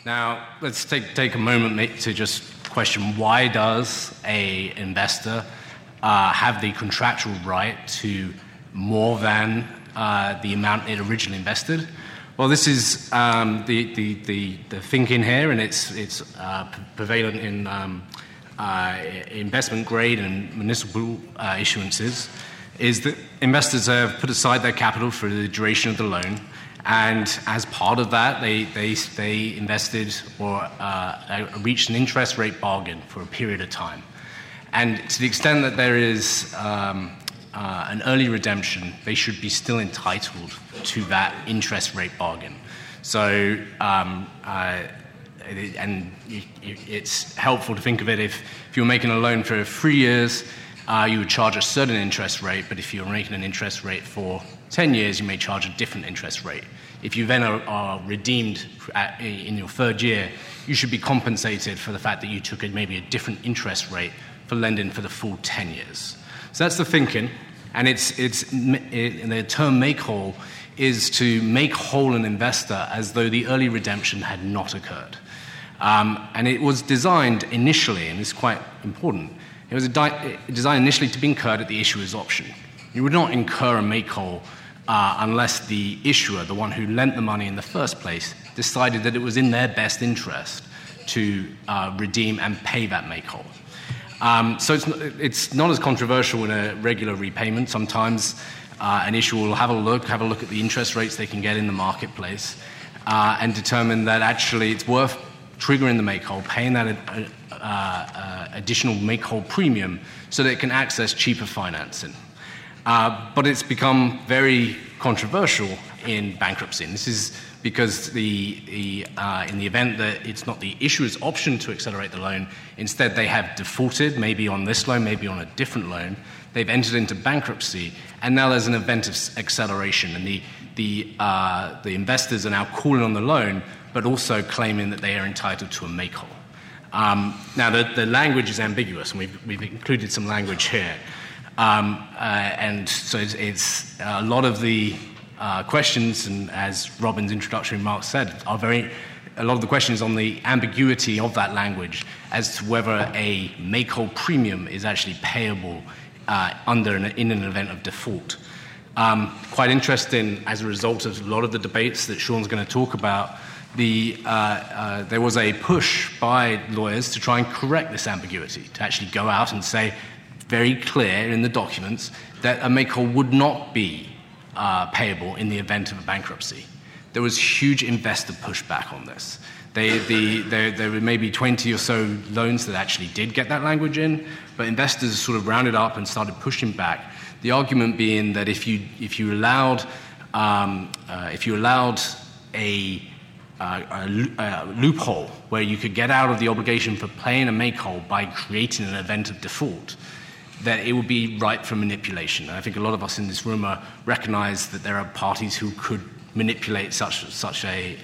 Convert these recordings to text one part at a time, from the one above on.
Now, let's take a moment to just question, why does an investor have the contractual right to more than the amount it originally invested? Well, this is the thinking here, and it's prevalent in investment grade and municipal issuances, is that investors have put aside their capital for the duration of the loan. And as part of that, they invested or reached an interest rate bargain for a period of time. And to the extent that there is an early redemption, they should be still entitled to that interest rate bargain. So, it's helpful to think of it if you're making a loan for 3 years, you would charge a certain interest rate, but if you're making an interest rate for 10 years, you may charge a different interest rate. If you then are redeemed in your third year, you should be compensated for the fact that you took maybe a different interest rate for lending for the full 10 years. So that's the thinking, and the term make whole is to make whole an investor as though the early redemption had not occurred. And it was designed initially, and it's quite important, it was designed initially to be incurred at the issuer's option. You would not incur a make whole unless the issuer, the one who lent the money in the first place, decided that it was in their best interest to redeem and pay that make whole. So it's not as controversial in a regular repayment. Sometimes an issuer will have a look at the interest rates they can get in the marketplace, and determine that actually it's worth triggering the make whole, paying that additional make whole premium so that it can access cheaper financing. But it's become very controversial in bankruptcy, and this is because in the event that it's not the issuer's option to accelerate the loan, instead they have defaulted, maybe on this loan, maybe on a different loan, they've entered into bankruptcy, and now there's an event of acceleration, and the investors are now calling on the loan, but also claiming that they are entitled to a make whole. Now, the language is ambiguous, and we've included some language here. And so it's a lot of the questions, and as Robin's introductory remarks said, a lot of the questions on the ambiguity of that language as to whether a make-whole premium is actually payable in an event of default. Quite interesting, as a result of a lot of the debates that Sean's going to talk about, there was a push by lawyers to try and correct this ambiguity, to actually go out and say very clear in the documents that a make-whole would not be payable in the event of a bankruptcy. There was huge investor pushback on this. There were maybe 20 or so loans that actually did get that language in, but investors sort of rounded up and started pushing back. The argument being that if you allowed a loophole where you could get out of the obligation for paying a make-whole by creating an event of default, that it would be ripe for manipulation. And I think a lot of us in this room recognize that there are parties who could manipulate such a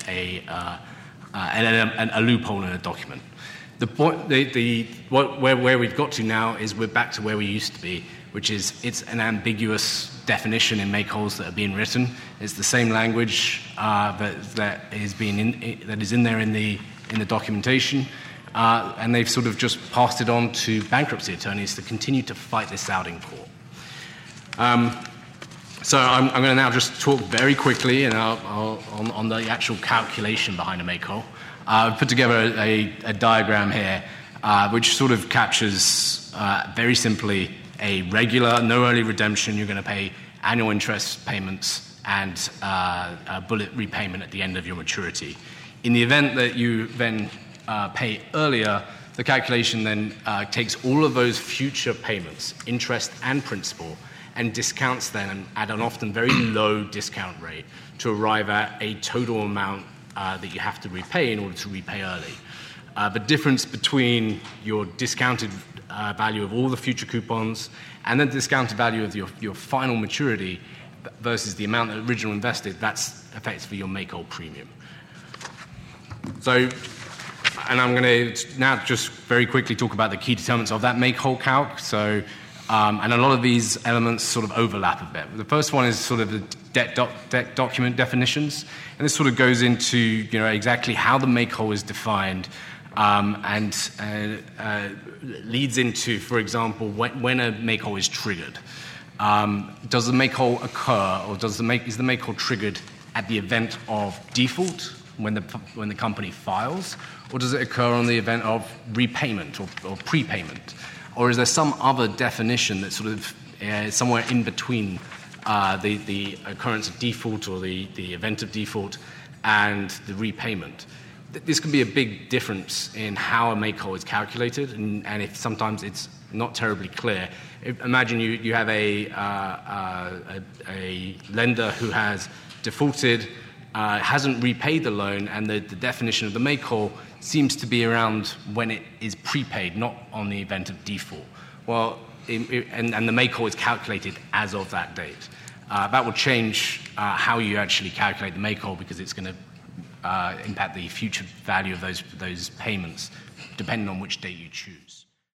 loophole in a document. The point, where we've got to now is we're back to where we used to be, which is it's an ambiguous definition in make-wholes that are being written. It's the same language that is in there in the documentation. And they've sort of just passed it on to bankruptcy attorneys to continue to fight this out in court. So I'm going to now just talk very quickly on the actual calculation behind a make-whole. I've put together a diagram here which sort of captures very simply a regular, no early redemption. You're going to pay annual interest payments and a bullet repayment at the end of your maturity. In the event that you then pay earlier, the calculation then takes all of those future payments, interest and principal, and discounts them at an often very low discount rate to arrive at a total amount that you have to repay in order to repay early. The difference between your discounted value of all the future coupons and the discounted value of your final maturity versus the amount that originally invested, that's effectively your make-whole premium. So, and I'm going to now just very quickly talk about the key determinants of that make-whole calc. So, and a lot of these elements sort of overlap a bit. The first one is sort of debt document definitions, and this sort of goes into exactly how the make-whole is defined, and leads into, for example, when a make-whole is triggered. Does the make-whole occur, or is the make-whole triggered at the event of default when the company files, or does it occur on the event of repayment or prepayment, or is there some other definition that's sort of somewhere in between the occurrence of default or the event of default and the repayment? This can be a big difference in how a make-whole is calculated, and if sometimes it's not terribly clear. Imagine you have a lender who has defaulted, hasn't repaid the loan, and the definition of the make-whole seems to be around when it is prepaid, not on the event of default. Well, and the make-whole is calculated as of that date. That will change how you actually calculate the make-whole, because it's going to impact the future value of those payments, depending on which date you choose.